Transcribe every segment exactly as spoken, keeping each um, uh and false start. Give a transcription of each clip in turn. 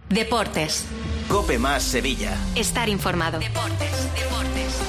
Deportes. COPE más Sevilla. Estar informado. Deportes, deportes.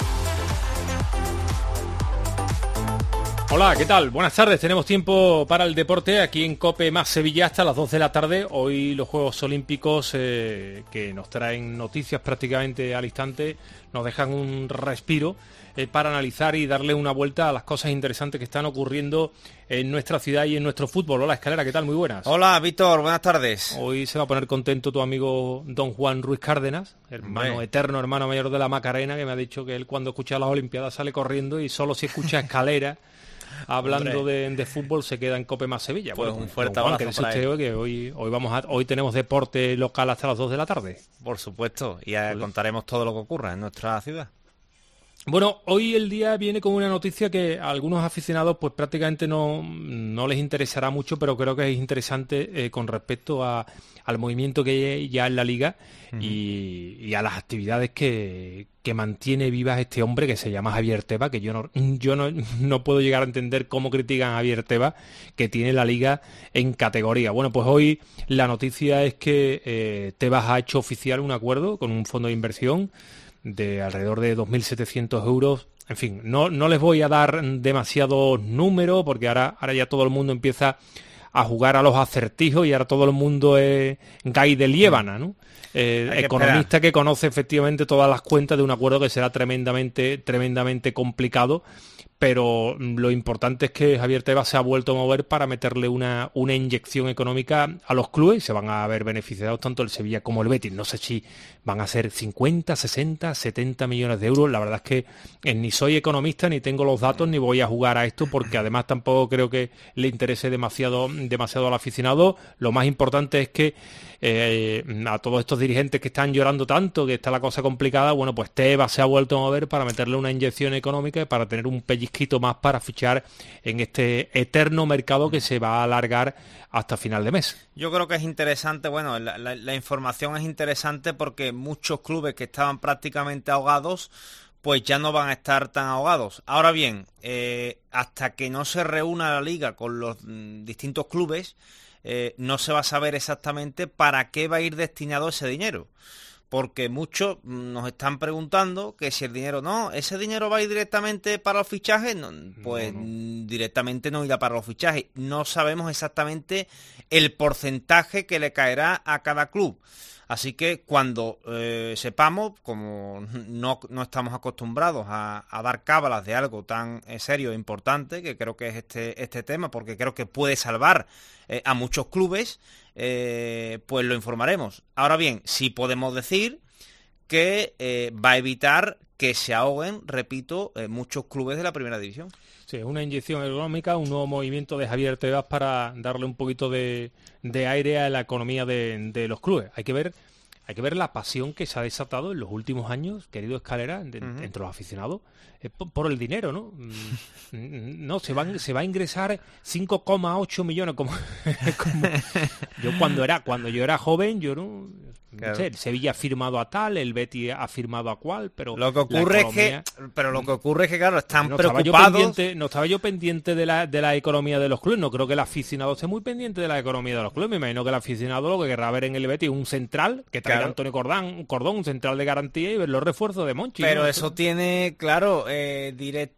Hola, ¿qué tal? Buenas tardes. Tenemos tiempo para el deporte aquí en COPE más Sevilla hasta las dos de la tarde. Hoy los Juegos Olímpicos eh, que nos traen noticias prácticamente al instante, nos dejan un respiro eh, para analizar y darle una vuelta a las cosas interesantes que están ocurriendo en nuestra ciudad y en nuestro fútbol. Hola, Escalera, ¿qué tal? Muy buenas. Hola, Víctor, buenas tardes. Hoy se va a poner contento tu amigo don Juan Ruiz Cárdenas, hermano Hombre. eterno, hermano mayor de la Macarena, que me ha dicho que él cuando escucha las Olimpiadas sale corriendo y solo si escucha Escalera hablando de, de fútbol se queda en COPE más Sevilla. Pues bueno, un fuerte Juan, abrazo para usted hoy, que hoy, hoy, vamos a, hoy tenemos deporte local hasta las dos de la tarde. Por supuesto, y pues contaremos todo lo que ocurra en nuestra ciudad. Bueno, hoy el día viene con una noticia que a algunos aficionados pues prácticamente no, no les interesará mucho, pero creo que es interesante eh, con respecto a, al movimiento que hay ya en la Liga uh-huh. y, y a las actividades que, que mantiene vivas este hombre que se llama Javier Tebas, que yo no yo no, no puedo llegar a entender cómo critican a Javier Tebas, que tiene la Liga en categoría. Bueno, pues hoy la noticia es que eh, Tebas ha hecho oficial un acuerdo con un fondo de inversión de alrededor de dos mil setecientos euros. En fin, no, no les voy a dar demasiados números porque ahora, ahora ya todo el mundo empieza a jugar a los acertijos y ahora todo el mundo es Guy de Liébana, ¿no? Eh, que economista esperar. Que conoce efectivamente todas las cuentas de un acuerdo que será tremendamente, tremendamente complicado. Pero lo importante es que Javier Tebas se ha vuelto a mover para meterle una, una inyección económica a los clubes. Se van a ver beneficiados tanto el Sevilla como el Betis. No sé si van a ser cincuenta, sesenta, setenta millones de euros. La verdad es que eh, ni soy economista, ni tengo los datos, ni voy a jugar a esto, porque además tampoco creo que le interese demasiado, demasiado al aficionado. Lo más importante es que eh, a todos estos dirigentes que están llorando tanto, que está la cosa complicada, bueno, pues Tebas se ha vuelto a mover para meterle una inyección económica y para tener un pellizquito más para fichar en este eterno mercado que se va a alargar hasta final de mes. Yo creo que es interesante, bueno, la, la, la información es interesante porque muchos clubes que estaban prácticamente ahogados pues ya no van a estar tan ahogados. Ahora bien, eh, hasta que no se reúna la liga con los mm, distintos clubes, eh, no se va a saber exactamente para qué va a ir destinado ese dinero. Porque muchos nos están preguntando que si el dinero, no, ese dinero va a ir directamente para los fichajes, no, pues no, no. directamente no irá para los fichajes. No sabemos exactamente el porcentaje que le caerá a cada club. Así que cuando eh, sepamos, como no, no estamos acostumbrados a, a dar cábalas de algo tan eh, serio e importante, que creo que es este, este tema, porque creo que puede salvar eh, a muchos clubes, eh, pues lo informaremos. Ahora bien, sí podemos decir que eh, va a evitar que se ahoguen, repito, eh, muchos clubes de la primera división. Sí, es una inyección económica, un nuevo movimiento de Javier Tebas para darle un poquito de, de aire a la economía de, de los clubes. Hay que ver, hay que ver la pasión que se ha desatado en los últimos años, querido Escalera, de, uh-huh. entre los aficionados, eh, por, por el dinero, ¿no? No, se van, se va a ingresar cinco coma ocho millones, como, como yo cuando era, cuando yo era joven, yo no. Claro. No sé, el Sevilla ha firmado a tal, el Betis ha firmado a cual, pero lo que ocurre economía, es que pero lo que ocurre es que claro, están no preocupados. Estaba yo pendiente, no estaba yo pendiente de la de la economía de los clubes, no creo que el aficionado esté muy pendiente de la economía de los clubes. Me imagino que el aficionado lo que querrá ver en el Betis es un central que traiga claro. Antonio Cordán, un Cordón, un central de garantía y ver los refuerzos de Monchi. Pero ¿no? eso tiene, claro, eh,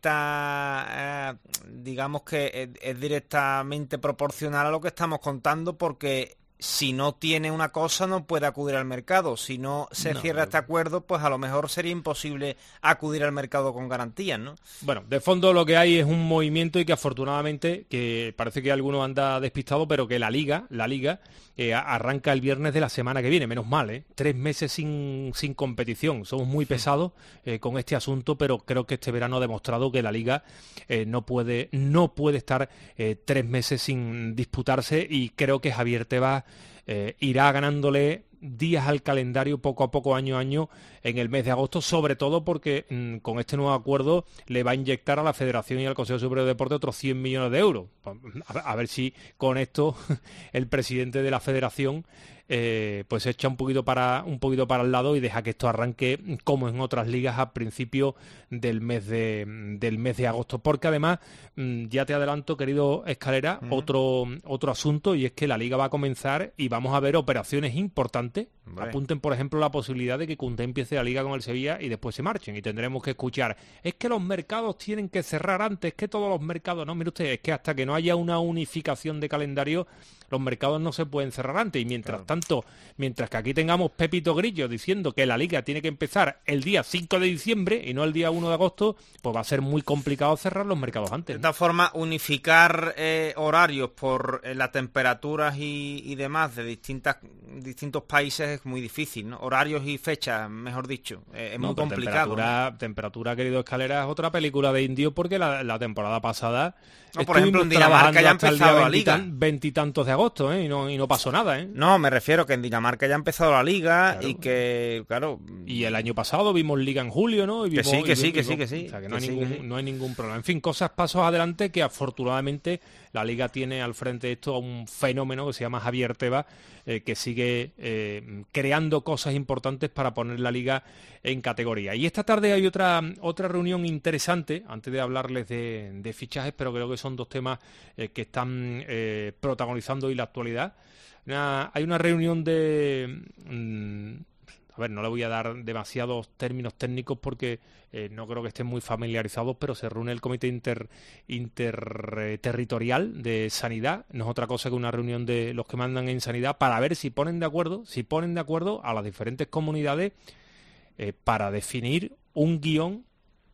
directa, eh, digamos que es, es directamente proporcional a lo que estamos contando, porque si no tiene una cosa no puede acudir al mercado. Si no se no, cierra este acuerdo, pues a lo mejor sería imposible acudir al mercado con garantías, ¿no? Bueno, de fondo lo que hay es un movimiento y que afortunadamente, que parece que alguno anda despistado, pero que la Liga, la Liga eh, arranca el viernes de la semana que viene, menos mal, ¿eh? Tres meses sin, sin competición. Somos muy pesados eh, con este asunto, pero creo que este verano ha demostrado que la Liga eh, no puede, no puede estar eh, tres meses sin disputarse, y creo que Javier Tebas Eh, irá ganándole días al calendario poco a poco, año a año, en el mes de agosto, sobre todo porque mmm, con este nuevo acuerdo le va a inyectar a la Federación y al Consejo Superior de Deporte otros cien millones de euros. A, a ver si con esto el presidente de la Federación eh, pues se echa un poquito para un poquito para el lado y deja que esto arranque como en otras ligas a principio del mes de del mes de agosto, porque además ya te adelanto, querido Escalera, uh-huh. otro otro asunto, y es que la liga va a comenzar y vamos a ver operaciones importantes. Vale. Apunten, por ejemplo, la posibilidad de que Koundé empiece la liga con el Sevilla y después se marchen, y tendremos que escuchar, es que los mercados tienen que cerrar antes, que todos los mercados, no, mire usted, es que hasta que no haya una unificación de calendario, los mercados no se pueden cerrar antes, y mientras claro. tanto, mientras que aquí tengamos Pepito Grillo diciendo que la liga tiene que empezar el día cinco de diciembre y no el día uno de agosto, pues va a ser muy complicado cerrar los mercados antes. De esta forma, unificar eh, horarios por eh, las temperaturas y, y demás de distintas distintos países es muy difícil, ¿no? Horarios y fechas, mejor dicho, eh, es no, muy complicado. Temperatura, ¿no? temperatura, querido Escalera, es otra película de indio, porque la, la temporada pasada... No, por ejemplo, en Dinamarca ya ha empezado la liga. Veintitantos de agosto, ¿eh? Y no, y no pasó nada, ¿eh? No, me refiero que en Dinamarca ya ha empezado la liga, claro. y que, claro... Y el año pasado vimos liga en julio, ¿no? Y vimos, que sí, que y, sí, y, que sí, que sí. O sea, que, que no, hay sí, ningún, que sí. no hay ningún problema. En fin, cosas, pasos adelante, que afortunadamente la liga tiene al frente de esto a un fenómeno que se llama Javier Tebas, eh, que sigue eh, creando cosas importantes para poner la liga en categoría. Y esta tarde hay otra otra reunión interesante, antes de hablarles de, de fichajes, pero creo que son dos temas eh, que están eh, protagonizando hoy la actualidad. Una, hay una reunión de... Mmm, a ver, no le voy a dar demasiados términos técnicos porque eh, no creo que estén muy familiarizados, pero se reúne el Comité inter, Interterritorial de Sanidad, no es otra cosa que una reunión de los que mandan en Sanidad, para ver si ponen de acuerdo, si ponen de acuerdo a las diferentes comunidades eh, para definir un guión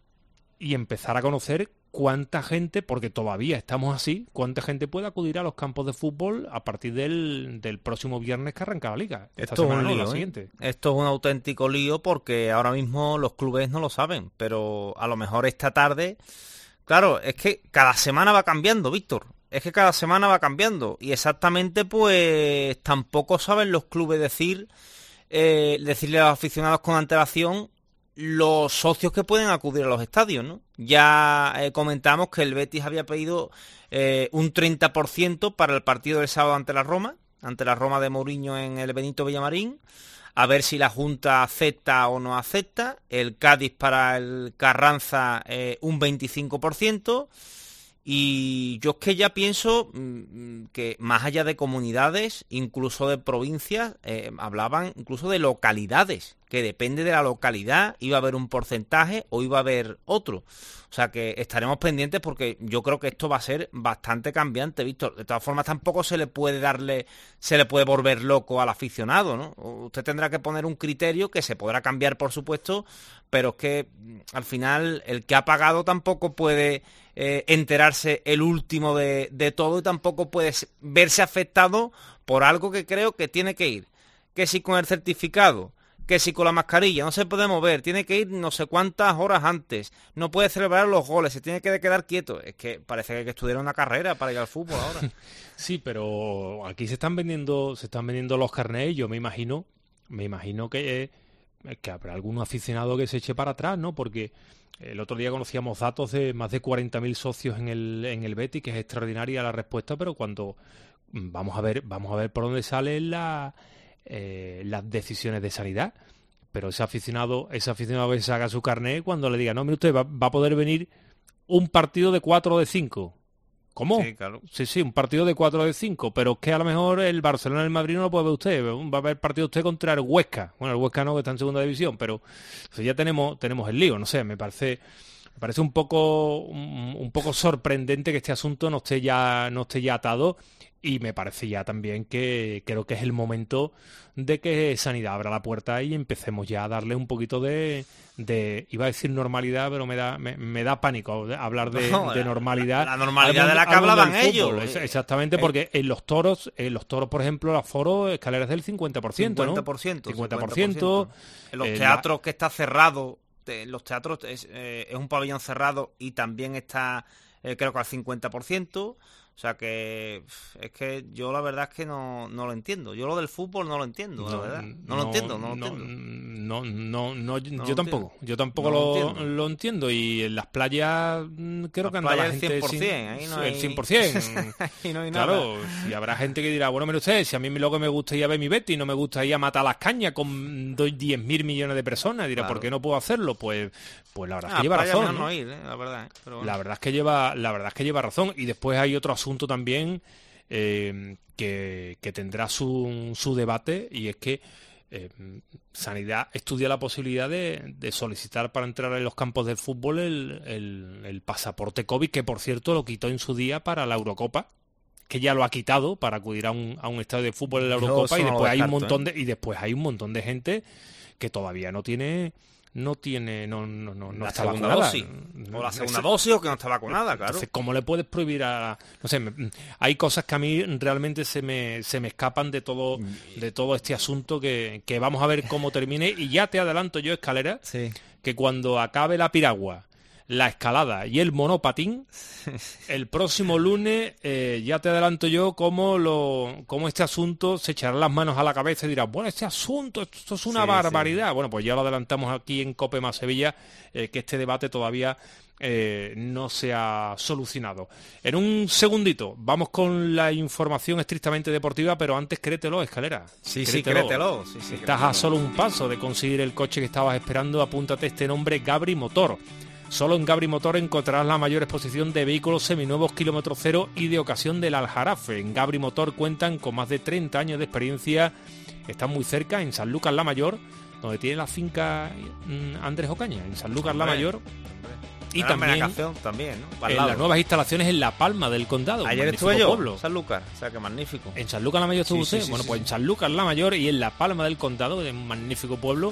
y empezar a conocer cuánta gente, porque todavía estamos así, cuánta gente puede acudir a los campos de fútbol a partir del, del próximo viernes que arranca la liga. Esta Esto semana, es un lío, no, la ¿eh? siguiente. Esto es un auténtico lío, porque ahora mismo los clubes no lo saben, pero a lo mejor esta tarde... Claro, es que cada semana va cambiando, Víctor. Es que cada semana va cambiando. Y exactamente, pues, tampoco saben los clubes decir, eh, decirle a los aficionados con antelación los socios que pueden acudir a los estadios, ¿no? Ya eh, comentamos que el Betis había pedido eh, un treinta por ciento para el partido del sábado ante la Roma, ante la Roma de Mourinho en el Benito Villamarín, a ver si la Junta acepta o no acepta. El Cádiz para el Carranza eh, un veinticinco por ciento. Y yo es que ya pienso mmm, que más allá de comunidades, incluso de provincias, eh, hablaban incluso de localidades, que depende de la localidad, iba a haber un porcentaje o iba a haber otro. O sea que estaremos pendientes, porque yo creo que esto va a ser bastante cambiante, Víctor. De todas formas, tampoco se le puede darle, se le puede volver loco al aficionado, ¿no? Usted tendrá que poner un criterio que se podrá cambiar, por supuesto, pero es que al final el que ha pagado tampoco puede eh, enterarse el último de, de todo, y tampoco puede verse afectado por algo que creo que tiene que ir. Que si con el certificado, que si con la mascarilla, no se puede mover, tiene que ir no sé cuántas horas antes, no puede celebrar los goles, se tiene que quedar quieto. Es que parece que hay que estudiar una carrera para ir al fútbol ahora. Sí, pero aquí se están vendiendo, se están vendiendo los carnets, y yo me imagino, me imagino que, eh, que habrá algún aficionado que se eche para atrás, ¿no? Porque el otro día conocíamos datos de más de cuarenta mil socios en el, en el Betis, que es extraordinaria la respuesta, pero cuando vamos a ver, vamos a ver por dónde salen la, eh, las decisiones de sanidad. Pero ese aficionado, ese aficionado que se haga su carnet, cuando le diga, no, mire usted, va, va a poder venir un partido de cuatro de cinco. ¿Cómo? Sí, claro. Sí, sí, un partido de cuatro de cinco, pero es que a lo mejor el Barcelona y el Madrid no lo puede ver usted. Va a haber partido usted contra el Huesca. Bueno, el Huesca no, que está en segunda división, pero o sea, ya tenemos tenemos el lío. No sé, me parece me parece un poco un, un poco sorprendente que este asunto no esté ya no esté ya atado, y me parece ya también que creo que es el momento de que Sanidad abra la puerta y empecemos ya a darle un poquito de, de iba a decir normalidad, pero me da me, me da pánico hablar de, no, de normalidad. La, la normalidad mundo, de la que hablaban ellos. Exactamente, eh, porque en los toros, en los toros, por ejemplo, el aforo escaleras del cincuenta por ciento, cincuenta por ciento, ¿no? cincuenta por ciento. En los teatros la... que está cerrado, en los teatros es, eh, es un pabellón cerrado y también está, eh, creo que al cincuenta por ciento. O sea que es que yo la verdad es que no, no lo entiendo. Yo lo del fútbol no lo entiendo, no, la verdad. No, no lo entiendo, no lo no, entiendo. no, no, no, No yo lo tampoco, entiendo. yo tampoco No lo, lo lo, entiendo. entiendo. Y en las playas mm, creo Las que anda la playas gente cien por cien, sin- ahí no sí, hay- el cien por cien. Ahí no hay Claro, nada. y habrá gente que dirá, bueno, mire usted, si a mí lo que me gusta es ir a ver mi Betis, no me gusta ir a matar las cañas con diez mil millones de personas, dirá, Claro. ¿por qué no puedo hacerlo? Pues, pues la verdad es que Ah, lleva playa razón, mejor ¿no? no ir, eh, la verdad. eh, pero bueno. La verdad es que lleva, la verdad es que lleva razón. Y después hay otro asunto también eh, que, que tendrá su, su debate, y es que eh, Sanidad estudia la posibilidad de, de solicitar para entrar en los campos del fútbol el, el, el pasaporte COVID, que por cierto lo quitó en su día para la Eurocopa, que ya lo ha quitado para acudir a un, a un estadio de fútbol en la Yo Eurocopa, eso y no lo después hay un descarto, montón de y después hay un montón de gente que todavía no tiene no tiene no no no, no la está segunda vacunada. dosis. O la Ese- segunda dosis o que no está vacunada, claro. Entonces, ¿cómo le puedes prohibir a...? No sé, me- hay cosas que a mí realmente se me, se me escapan de todo de todo este asunto que, que vamos a ver cómo termine. Y ya te adelanto yo, Escalera, Sí. que cuando acabe la piragua, la escalada y el monopatín, el próximo lunes eh, ya te adelanto yo cómo, lo, cómo este asunto se echará las manos a la cabeza y dirá, bueno, este asunto, esto es una Sí, barbaridad. Bueno, pues ya lo adelantamos aquí en COPE más Sevilla, eh, que este debate todavía eh, no se ha solucionado. En un segundito, vamos con la información estrictamente deportiva, pero antes créetelo, Escalera. Sí, sí, créetelo. Sí, sí, Estás créetelo. a solo un paso de conseguir el coche que estabas esperando. Apúntate este nombre, Gabri Motor. Solo en Gabri Motor encontrarás la mayor exposición de vehículos seminuevos kilómetro cero y de ocasión del Aljarafe. En Gabri Motor cuentan con más de treinta años de experiencia. Están muy cerca, en Sanlúcar la Mayor, donde tiene la finca mm, Andrés Ocaña, en Sanlúcar la Hombre, Mayor. Y Gran también Benacación también, ¿no? Al en lado. las nuevas instalaciones en La Palma del Condado. un Ayer magnífico estuve yo, pueblo. Sanlúcar, o sea que magnífico. En Sanlúcar la Mayor estuvo Sí, usted. sí, sí, bueno, sí, pues sí. en Sanlúcar la Mayor y en La Palma del Condado, de un magnífico pueblo,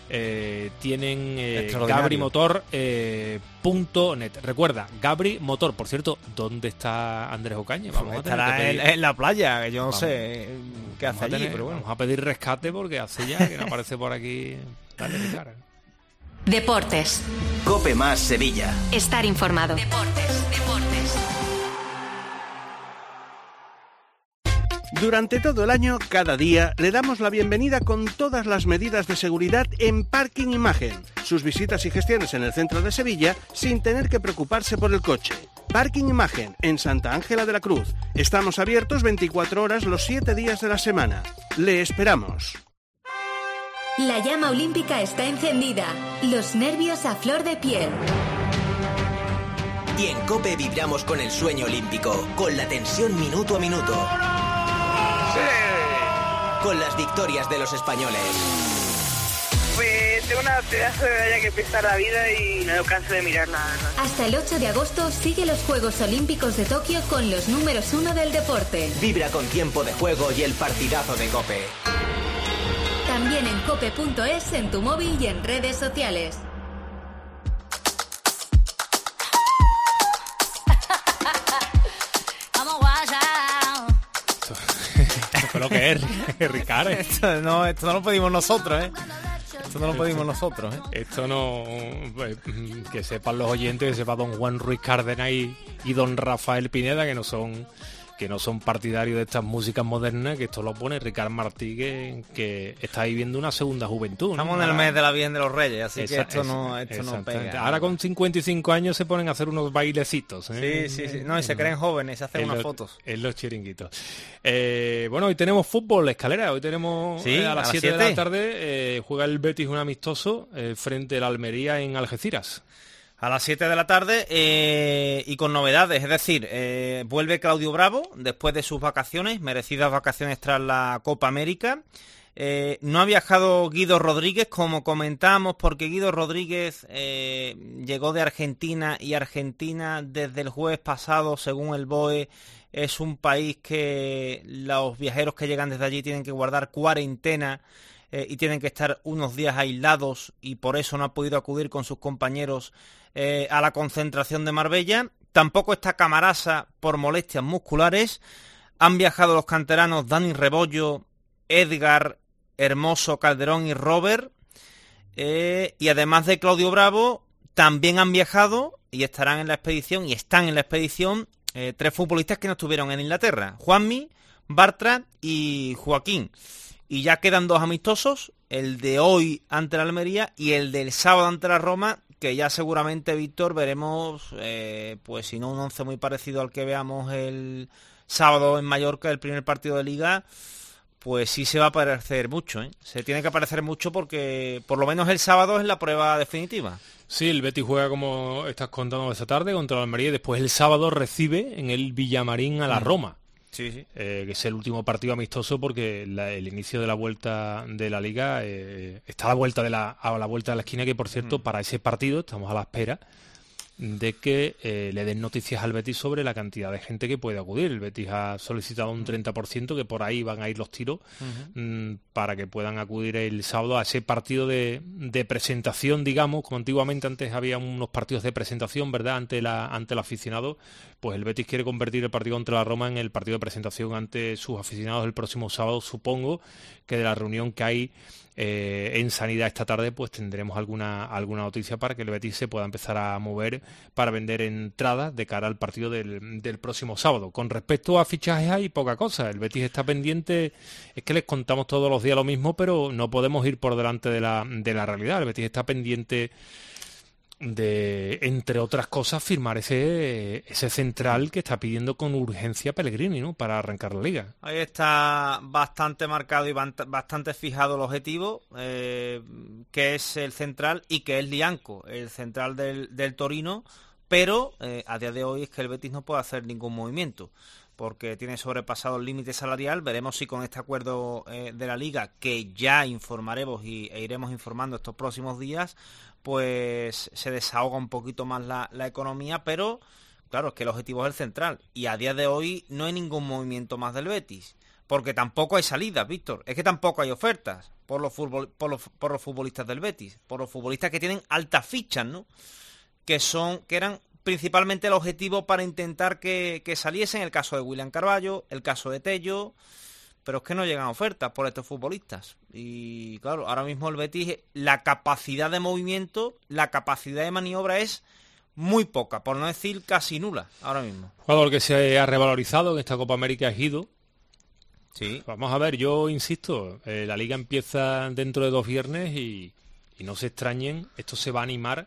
eh, tienen eh, Extraordinario. Gabri Motor eh, punto net. Recuerda, Gabri Motor. Por cierto, ¿dónde está Andrés Ocaña? Vamos a tener Estará que en, pedir, en la playa, que yo no Vamos. sé eh, qué vamos hace a allí, tener- pero bueno. vamos a pedir rescate porque hace ya que no aparece por aquí. Dale, Ricardo. Deportes. Cope más Sevilla. Estar informado. Deportes. Deportes. Durante todo el año, cada día, le damos la bienvenida con todas las medidas de seguridad en Parking Imagen. Sus visitas y gestiones en el centro de Sevilla sin tener que preocuparse por el coche. Parking Imagen, en Santa Ángela de la Cruz. Estamos abiertos veinticuatro horas los siete días de la semana. Le esperamos. La llama olímpica está encendida. Los nervios a flor de piel. Y en COPE vibramos con el sueño olímpico, con la tensión minuto a minuto. Con las victorias de los españoles. Pues tengo una pedazo de medalla que pesa la vida y no canso de mirar nada más. Hasta el ocho de agosto sigue los Juegos Olímpicos de Tokio con los números uno del deporte. Vibra con tiempo de juego y el partidazo de COPE. También en cope punto es, en tu móvil y en redes sociales. Esto fue lo que es, Ricardo. Esto no, esto no lo pedimos nosotros, ¿eh? Esto no lo pedimos nosotros, ¿eh? Esto no... pues, que sepan los oyentes, que sepa don Juan Ruiz Cárdenas y, y don Rafael Pineda, que no son que no son partidarios de estas músicas modernas, que esto lo pone Ricard Martí, que, que está viviendo una segunda juventud, ¿no? Estamos en el Ahora- mes de la Virgen de los Reyes, así que Esa- esto esa- no, esto no exactamente. pega. Ahora con cincuenta y cinco años se ponen a hacer unos bailecitos, ¿eh? Sí, sí, sí. No, y se creen jóvenes, se hacen en unas los- fotos. En los chiringuitos. Eh, bueno, hoy tenemos fútbol, Escalera. Hoy tenemos Sí, eh, a a las las siete de siete. la tarde eh, juega el Betis un amistoso eh, frente al Almería en Algeciras. A las siete de la tarde eh, y con novedades, es decir, eh, vuelve Claudio Bravo después de sus vacaciones, merecidas vacaciones tras la Copa América. Eh, no ha viajado Guido Rodríguez, como comentábamos, porque Guido Rodríguez eh, llegó de Argentina y Argentina desde el jueves pasado, según el B O E, es un país que los viajeros que llegan desde allí tienen que guardar cuarentena eh, y tienen que estar unos días aislados y por eso no ha podido acudir con sus compañeros eh, a la concentración de Marbella. Tampoco está Camarasa por molestias musculares. Han viajado los canteranos Dani Rebollo, Edgar, Hermoso, Calderón y Robert. Eh, y además de Claudio Bravo, también han viajado y estarán en la expedición y están en la expedición eh, tres futbolistas que no estuvieron en Inglaterra: Juanmi, Bartra y Joaquín. Y ya quedan dos amistosos, el de hoy ante la Almería y el del sábado ante la Roma, que ya seguramente, Víctor, veremos, eh, pues si no un once muy parecido al que veamos el sábado en Mallorca, el primer partido de Liga, pues sí se va a parecer mucho, ¿eh? Se tiene que parecer mucho porque por lo menos el sábado es la prueba definitiva. Sí, el Betis juega, como estás contando, esta tarde contra la Almería y después el sábado recibe en el Villamarín a la Roma. Sí, sí. Eh, que es el último partido amistoso porque la, el inicio de la vuelta de la Liga eh, está a la vuelta de la a la vuelta de la esquina, que por cierto, mm. para ese partido estamos a la espera de que eh, le den noticias al Betis sobre la cantidad de gente que puede acudir. El Betis ha solicitado un treinta por ciento, que por ahí van a ir los tiros, uh-huh. mmm, para que puedan acudir el sábado a ese partido de, de presentación, digamos, como antiguamente antes había unos partidos de presentación, ¿verdad?, ante la ante el aficionado. Pues el Betis quiere convertir el partido contra la Roma en el partido de presentación ante sus aficionados el próximo sábado. Supongo que de la reunión que hay Eh, en Sanidad esta tarde, pues tendremos alguna alguna noticia para que el Betis se pueda empezar a mover para vender entradas de cara al partido del, del próximo sábado. Con respecto a fichajes hay poca cosa. El Betis está pendiente, es que les contamos todos los días lo mismo, pero no podemos ir por delante de la, de la realidad. El Betis está pendiente de, entre otras cosas, firmar ese ese central que está pidiendo con urgencia Pellegrini, ¿no?, para arrancar la Liga. Ahí está bastante marcado y bastante fijado el objetivo, eh, que es el central y que es Lianco, el central del, del Torino, pero eh, a día de hoy es que el Betis no puede hacer ningún movimiento porque tiene sobrepasado el límite salarial. Veremos si con este acuerdo eh, de la Liga, que ya informaremos y, e iremos informando estos próximos días, pues se desahoga un poquito más la, la economía, pero claro, es que el objetivo es el central y a día de hoy no hay ningún movimiento más del Betis, porque tampoco hay salidas, Víctor, es que tampoco hay ofertas por los, futbol, por los, por los futbolistas del Betis, por los futbolistas que tienen altas fichas, ¿no?, que son que eran principalmente el objetivo para intentar que, que saliesen, el caso de William Carballo, el caso de Tello, pero es que no llegan ofertas por estos futbolistas. Y claro, ahora mismo el Betis, la capacidad de movimiento, la capacidad de maniobra es muy poca, por no decir casi nula, ahora mismo. Jugador que se ha revalorizado en esta Copa América es Guido. Sí. Vamos a ver, yo insisto, eh, la Liga empieza dentro de dos viernes y, y no se extrañen, esto se va a animar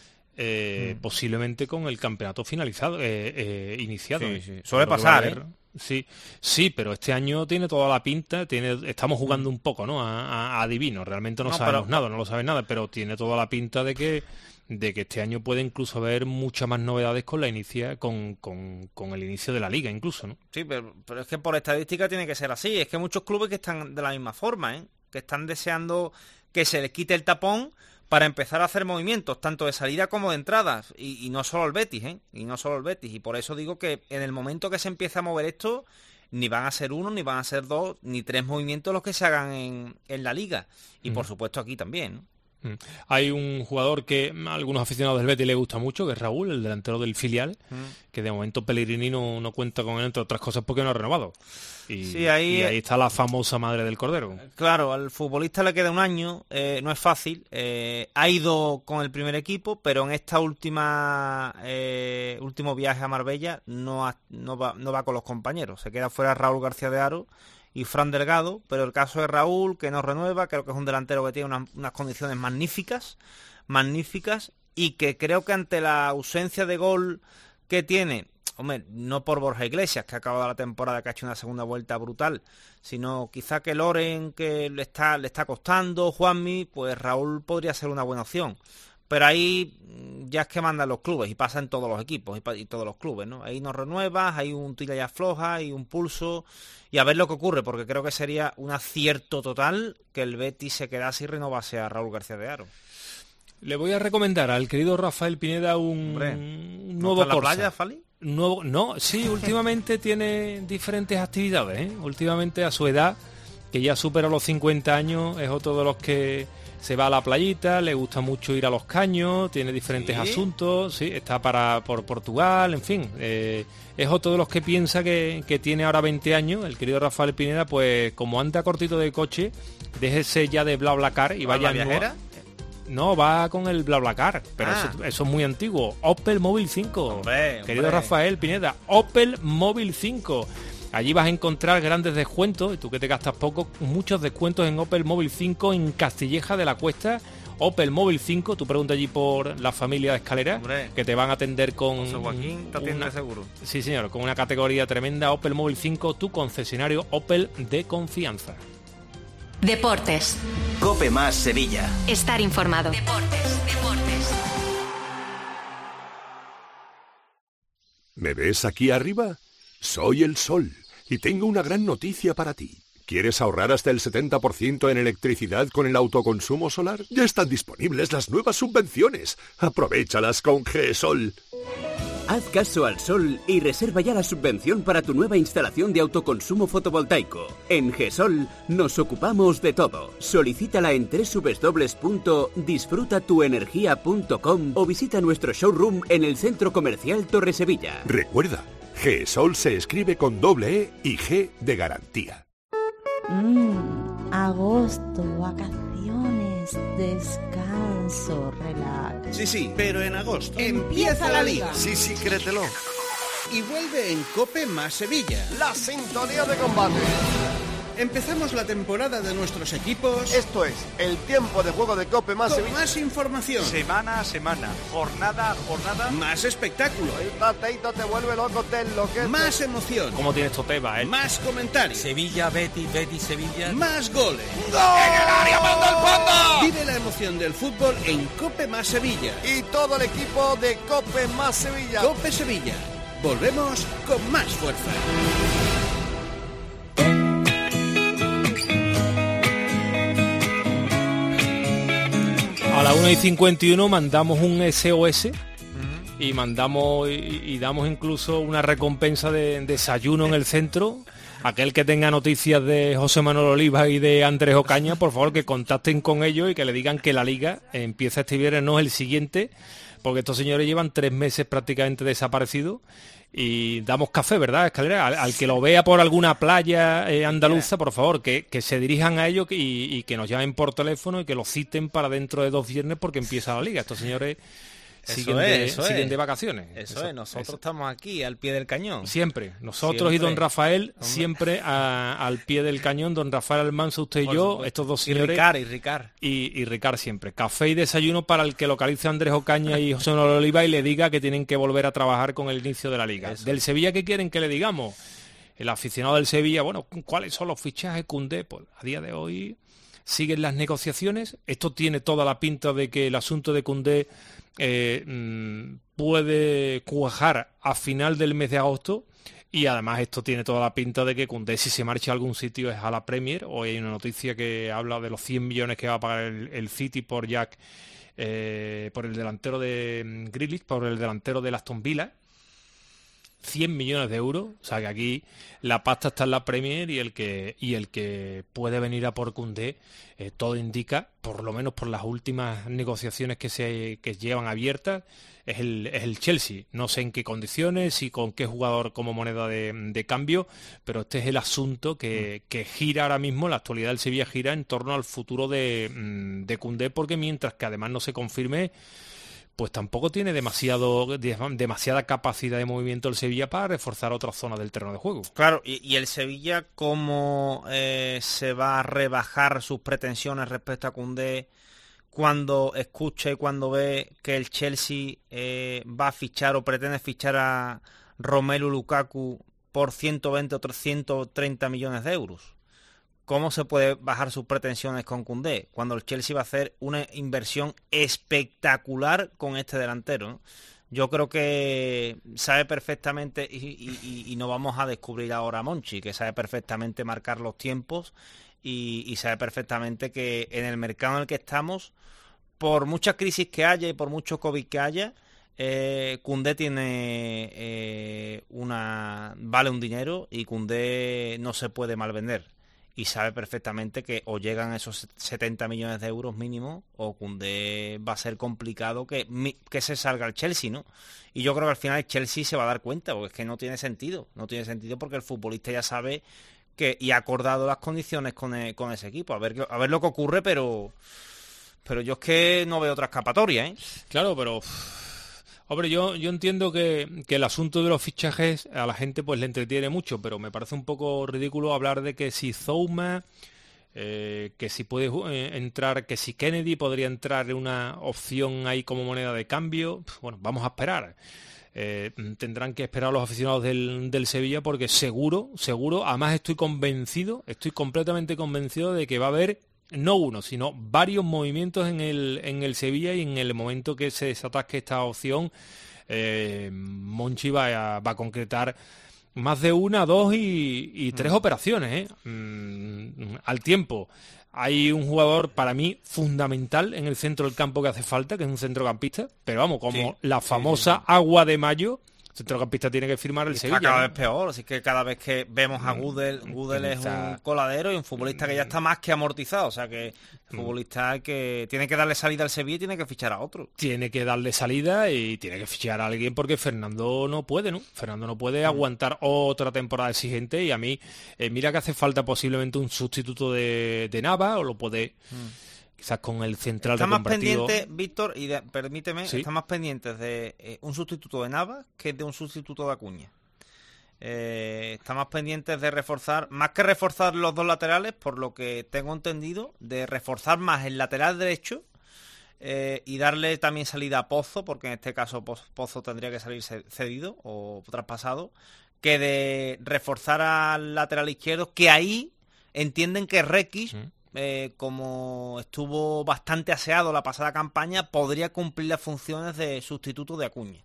Eh, mm. posiblemente con el campeonato finalizado, eh, eh, iniciado. Sí, sí. Suele pasar, ¿eh? Sí, sí, pero este año tiene toda la pinta, tiene, estamos jugando un poco, ¿no?, a, a adivino, realmente no, no sabemos pero... nada, no lo saben nada, pero tiene toda la pinta de que de que este año puede incluso haber muchas más novedades con la inicia, con, con, con el inicio de la Liga incluso, ¿no? Sí, pero, pero es que por estadística tiene que ser así, es que hay muchos clubes que están de la misma forma, ¿eh?, que están deseando que se les quite el tapón para empezar a hacer movimientos, tanto de salida como de entradas, y, y no solo el Betis, ¿eh? Y no solo el Betis, y por eso digo que en el momento que se empiece a mover esto, ni van a ser uno, ni van a ser dos, ni tres movimientos los que se hagan en, en la Liga, y mm. por supuesto aquí también, ¿no? Mm. Hay un jugador que a algunos aficionados del Betis le gusta mucho, que es Raúl, el delantero del filial, mm. que de momento Pellegrini no, no cuenta con él, entre otras cosas porque no ha renovado. Y, sí, ahí, y ahí está la famosa madre del cordero. Claro, al futbolista le queda un año, eh, no es fácil, eh, ha ido con el primer equipo, pero en esta última eh, último viaje a Marbella no, ha, no, va, no va con los compañeros, se queda fuera Raúl García de Haro y Fran Delgado, pero el caso de Raúl, que no renueva, creo que es un delantero que tiene unas, unas condiciones magníficas, magníficas, y que creo que ante la ausencia de gol que tiene, hombre, no por Borja Iglesias, que ha acabado la temporada, que ha hecho una segunda vuelta brutal, sino quizá que Loren, que le está, le está costando, Juanmi, pues Raúl podría ser una buena opción. Pero ahí ya es que mandan los clubes y pasa en todos los equipos y, pa- y todos los clubes, ¿no? Ahí no renuevas, hay un tira y afloja, hay un pulso y a ver lo que ocurre, porque creo que sería un acierto total que el Betis se quedase y renovase a Raúl García de Haro. Le voy a recomendar al querido Rafael Pineda un, Hombre, un nuevo ¿no está en la Corsa. playa, Fali? Nuevo, no, sí, últimamente tiene diferentes actividades, ¿eh? Últimamente a su edad, que ya supera los cincuenta años, es otro de los que se va a la playita, le gusta mucho ir a los caños, tiene diferentes ¿Sí? asuntos, sí, está para por Portugal, en fin, eh, es otro de los que piensa que, que tiene ahora veinte años, el querido Rafael Pineda, pues como anda cortito de coche, déjese ya de BlaBlaCar y vaya... viajera? No, va con el BlaBlaCar, pero ah. eso, eso es muy antiguo. Opel Móvil cinco, hombre, querido hombre. Rafael Pineda, Opel Móvil cinco. Allí vas a encontrar grandes descuentos, y tú que te gastas poco, muchos descuentos en Opel Móvil cinco en Castilleja de la Cuesta. Opel Móvil cinco, tú pregunta allí por la familia de Escalera, Hombre, que te van a atender con... José Joaquín te atiende una, seguro. Sí, señor, con una categoría tremenda. Opel Móvil cinco, tu concesionario Opel de confianza. Deportes. Cope Más Sevilla. Estar informado. Deportes, deportes. ¿Me ves aquí arriba? Soy el Sol y tengo una gran noticia para ti. ¿Quieres ahorrar hasta el setenta por ciento en electricidad con el autoconsumo solar? Ya están disponibles las nuevas subvenciones. Aprovéchalas con GESOL. Haz caso al sol y reserva ya la subvención para tu nueva instalación de autoconsumo fotovoltaico. En GESOL nos ocupamos de todo. Solicítala en doble u doble u doble u punto disfruta tu energía punto com o visita nuestro showroom en el Centro Comercial Torresevilla. Recuerda, GESOL se escribe con doble E y G de garantía. Mmm, agosto, vacaciones, descanso, relax. Sí, sí, pero en agosto Empieza la liga. Sí, sí, créetelo. Y vuelve en Cope Más Sevilla. La sintonía de combate. Empezamos la temporada de nuestros equipos. Esto es el tiempo de juego de Cope Más con Sevilla. Más información. Semana a semana, jornada a jornada. Más espectáculo. El tateito te vuelve loco, te enloquece. Más emoción. ¿Cómo tienes Toteva, eh? Más comentarios. Sevilla, Betis, Betis, Sevilla. Más goles. ¡Gol! ¡En el área, manda el panda! Vive la emoción del fútbol en Cope Más Sevilla. Y todo el equipo de Cope Más Sevilla. Cope Sevilla. Volvemos con más fuerza. A la una y cincuenta y uno mandamos un S O S y mandamos y, y damos incluso una recompensa de desayuno en el centro. Aquel que tenga noticias de José Manuel Oliva y de Andrés Ocaña, por favor que contacten con ellos y que le digan que la liga empieza este viernes, no es el siguiente, porque estos señores llevan tres meses prácticamente desaparecidos. Y damos café, ¿verdad, Escalera? Al, al que lo vea por alguna playa eh, andaluza, por favor, que, que se dirijan a ellos y, y que nos llamen por teléfono y que los citen para dentro de dos viernes porque empieza la liga. Estos señores siguen, eso de, es, eso siguen es. de vacaciones. Eso, eso es, nosotros eso. estamos aquí al pie del cañón. Siempre, nosotros siempre. y don Rafael, Hombre. siempre a, al pie del cañón, don Rafael Almanza, usted y Por yo, supuesto. estos dos Y señores. Ricard, y Ricard. Y, y Ricard siempre. Café y desayuno para el que localice a Andrés Ocaña y José Manuel Oliva y le diga que tienen que volver a trabajar con el inicio de la liga. Eso. Del Sevilla, ¿qué quieren que le digamos? El aficionado del Sevilla, bueno, ¿cuáles son los fichajes? Koundé, pues a día de hoy siguen las negociaciones. Esto tiene toda la pinta de que el asunto de Koundé eh, mmm, puede cuajar a final del mes de agosto. Y además esto tiene toda la pinta de que Koundé, si se marcha a algún sitio, es a la Premier. Hoy hay una noticia que habla de los cien millones que va a pagar el, el City por Jack, eh, por el delantero de Grealish, por el delantero de Aston Villa. cien millones de euros, o sea que aquí la pasta está en la Premier y el que y el que puede venir a por Koundé, eh, todo indica, por lo menos por las últimas negociaciones que se que llevan abiertas, es el, es el Chelsea. No sé en qué condiciones y con qué jugador como moneda de, de cambio, pero este es el asunto que, que gira ahora mismo, la actualidad del Sevilla gira en torno al futuro de, de Koundé, porque mientras que además no se confirme, pues tampoco tiene demasiado demasiada capacidad de movimiento el Sevilla para reforzar otras zonas del terreno de juego. Claro, y, y el Sevilla, ¿cómo eh, se va a rebajar sus pretensiones respecto a Koundé cuando escucha y cuando ve que el Chelsea eh, va a fichar o pretende fichar a Romelu Lukaku por ciento veinte o ciento treinta millones de euros? ¿Cómo se puede bajar sus pretensiones con Koundé cuando el Chelsea va a hacer una inversión espectacular con este delantero, ¿no? Yo creo que sabe perfectamente, y, y, y no vamos a descubrir ahora a Monchi, que sabe perfectamente marcar los tiempos y, y sabe perfectamente que en el mercado en el que estamos, por muchas crisis que haya y por mucho COVID que haya, eh, Koundé tiene eh, una vale un dinero y Koundé no se puede mal vender. Y sabe perfectamente que o llegan esos setenta millones de euros mínimo o Koundé va a ser complicado que, que se salga el Chelsea, ¿no? Y yo creo que al final el Chelsea se va a dar cuenta, porque es que no tiene sentido. No tiene sentido porque el futbolista ya sabe que y ha acordado las condiciones con, el, con ese equipo. A ver, a ver lo que ocurre, pero, pero yo es que no veo otra escapatoria, ¿eh? Claro, pero... Hombre, yo, yo entiendo que, que el asunto de los fichajes a la gente pues le entretiene mucho, pero me parece un poco ridículo hablar de que si Zouma, eh, que si puede eh, entrar, que si Kennedy podría entrar en una opción ahí como moneda de cambio. Bueno, vamos a esperar. Eh, tendrán que esperar los aficionados del, del Sevilla porque seguro, seguro, además estoy convencido, estoy completamente convencido de que va a haber no uno, sino varios movimientos en el, en el Sevilla, y en el momento que se desatasque esta opción, eh, Monchi va a, va a concretar más de una, dos y, y tres mm. operaciones, ¿eh? mm, al tiempo. Hay un jugador para mí fundamental en el centro del campo que hace falta, que es un centrocampista, pero vamos, como sí, la famosa sí, sí. agua de mayo, el centrocampista tiene que firmar el y Sevilla. Está cada ¿no? vez peor, así que cada vez que vemos a Gudel, Gudel es un coladero y un futbolista que ya está más que amortizado, o sea que el futbolista que tiene que darle salida al Sevilla y tiene que fichar a otro. Tiene que darle salida y tiene que fichar a alguien porque Fernando no puede, ¿no? Fernando no puede mm. aguantar otra temporada exigente, y a mí, eh, mira que hace falta posiblemente un sustituto de, de Nava, o lo puede... Mm. Quizás con el central está de más pendiente, Víctor, y de, permíteme, ¿Sí? está más pendiente de eh, un sustituto de Navas que de un sustituto de Acuña. Eh, está más pendiente de reforzar, más que reforzar los dos laterales, por lo que tengo entendido, de reforzar más el lateral derecho eh, y darle también salida a Pozo, porque en este caso Pozo tendría que salir cedido o traspasado, que de reforzar al lateral izquierdo, que ahí entienden que Requis... ¿Mm? Eh, como estuvo bastante aseado la pasada campaña, podría cumplir las funciones de sustituto de Acuña.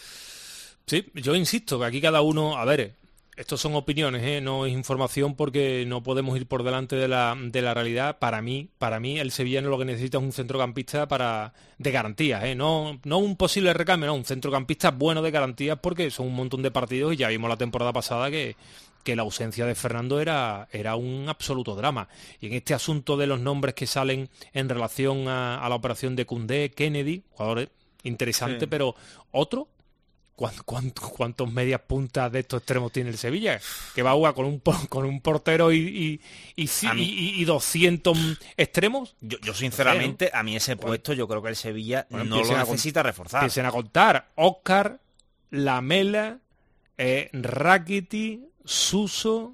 Sí, yo insisto que aquí cada uno, a ver, estos son opiniones, ¿eh? No es información, porque no podemos ir por delante de la, de la realidad. Para mí, para mí el sevillano lo que necesita es un centrocampista para de garantías, ¿eh? No, no un posible recambio, no, un centrocampista bueno de garantías, porque son un montón de partidos y ya vimos la temporada pasada que que la ausencia de Fernando era, era un absoluto drama. Y en este asunto de los nombres que salen en relación a, a la operación de Koundé, Kennedy, jugador interesante, sí. pero otro, ¿cuántos, cuántos, cuántos medias puntas de estos extremos tiene el Sevilla? Que va a jugar con un, con un portero y, y, y, y, y doscientos extremos. Yo, yo sinceramente, a mí ese puesto yo creo que el Sevilla bueno, no lo necesita reforzar. Empiecen a contar. Óscar, Lamela, eh, Rakitic, Suso,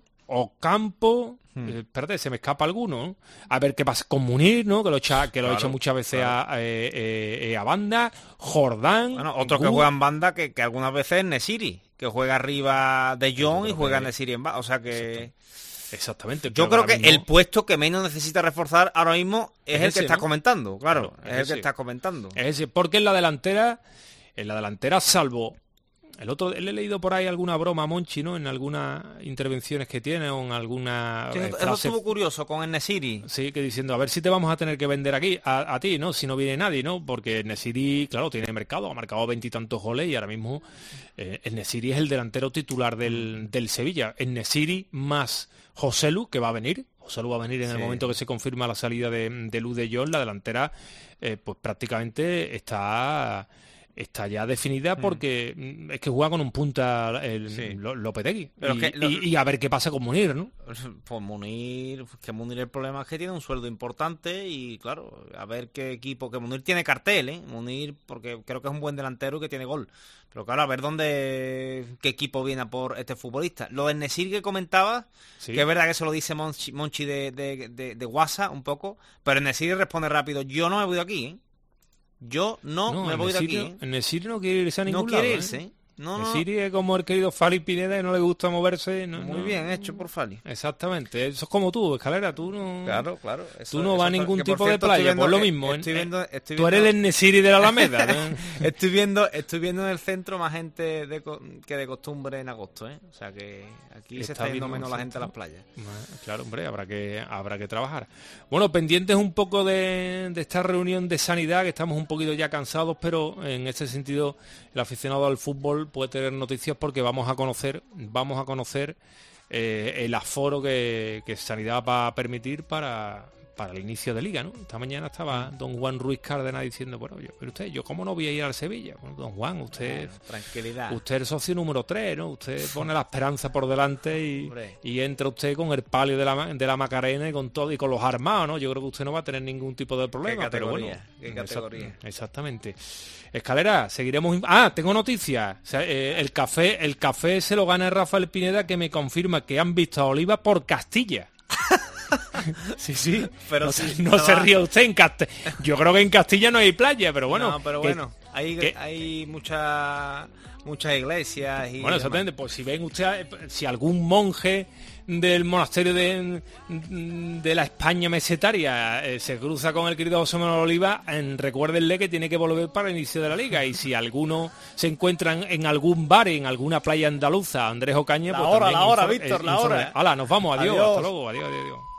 Ocampo, hmm. eh, espérate, se me escapa alguno, ¿no? A ver qué pasa con Munir, ¿no? Que lo echa, que lo claro, echa muchas veces claro. a, eh, eh, a banda, Jordán. Bueno, otro que juega en banda que, que algunas veces es Nesiri, que juega arriba de Jong y juega que... Nesiri en banda, o sea que... Exactamente. Yo creo que mismo... el puesto que menos necesita reforzar ahora mismo es, es el ese, que estás ¿no? comentando, claro, claro es, es el que estás comentando. Es ese, porque en la delantera, en la delantera, salvo... El otro, le he leído por ahí alguna broma a Monchi, ¿no? En algunas intervenciones que tiene o en alguna sí, eh, frase... Eso estuvo curioso con el Nesiri. Sí, que diciendo, a ver si te vamos a tener que vender aquí, a, a ti, ¿no? Si no viene nadie, ¿no? Porque el Nesiri, claro, tiene mercado, ha marcado veintitantos goles y ahora mismo eh, el Nesiri es el delantero titular del, del Sevilla. El Nesiri más Joselu, que va a venir. Joselu va a venir en sí. el momento que se confirma la salida de, de Luz de Jong. La delantera, eh, pues prácticamente está... está ya definida porque mm. es que juega con un punta el sí. Lopetegui. Pero y, es que lo... y, y a ver qué pasa con Munir, ¿no? Pues Munir, que Munir el problema es que tiene un sueldo importante y claro, a ver qué equipo, que Munir tiene cartel, ¿eh? Munir, porque creo que es un buen delantero y que tiene gol. Pero claro, a ver dónde, qué equipo viene a por este futbolista. Lo del Nesiri que comentaba, sí. que es verdad que eso lo dice Monchi, Monchi de, de, de, de WhatsApp un poco, pero el Nesiri responde rápido, yo no me voy de aquí, ¿eh? Yo no, no me voy de aquí. ¿eh? En el Nesiri no quiere irse a ningún no lado. No quiere irse. ¿eh? No, el no. Nesiri es como el querido Fali Pineda, que no le gusta moverse. No, Muy no. bien hecho por Fali. Exactamente. Eso es como tú, Escalera. Tú no, claro, claro. Eso, tú no vas a ningún tipo cierto, de playa. Viendo, pues lo mismo. Estoy ¿eh? viendo, estoy tú viendo, eres el Nesiri de la Alameda. ¿no? estoy viendo estoy viendo en el centro más gente de, que de costumbre en agosto. ¿eh? O sea que aquí está se está yendo menos la gente a las playas. Claro, hombre, habrá que habrá que trabajar. Bueno, pendientes un poco de, de esta reunión de sanidad, que estamos un poquito ya cansados, pero en este sentido el aficionado al fútbol puede tener noticias porque vamos a conocer vamos a conocer eh, el aforo que, que Sanidad va a permitir para, para el inicio de liga, ¿no? Esta mañana estaba don Juan Ruiz Cárdenas diciendo, bueno, yo, pero usted, yo cómo no voy a ir al Sevilla. Bueno, don Juan, usted, bueno, tranquilidad. Usted es el socio número tres, ¿no? Usted pone la esperanza por delante y, y entra usted con el palio de la, de la Macarena y con todo y con los armados, ¿no? Yo creo que usted no va a tener ningún tipo de problema. ¿Qué categoría? Pero bueno, ¿Qué categoría? Exact, exactamente. Escalera, seguiremos. Ah, tengo noticias. O sea, eh, el café, el café se lo gana Rafael Pineda, que me confirma que han visto a Oliva por Castilla. Sí, sí. Pero no, sí, no no se va. ríe usted en Castilla. Yo creo que en Castilla no hay playa, pero bueno. No, pero que, bueno, hay, que, hay muchas muchas iglesias y bueno, exactamente. Pues si ven usted, si algún monje del monasterio de, de la España mesetaria eh, se cruza con el querido José Manuel Oliva, eh, recuérdenle que tiene que volver para el inicio de la liga, y si alguno se encuentra en, en algún bar, en alguna playa andaluza, Andrés Ocaña, la pues hora, también la hora, infor- Víctor, eh, la hora. Hala, nos vamos, adiós, Adiós. hasta luego, adiós, adiós.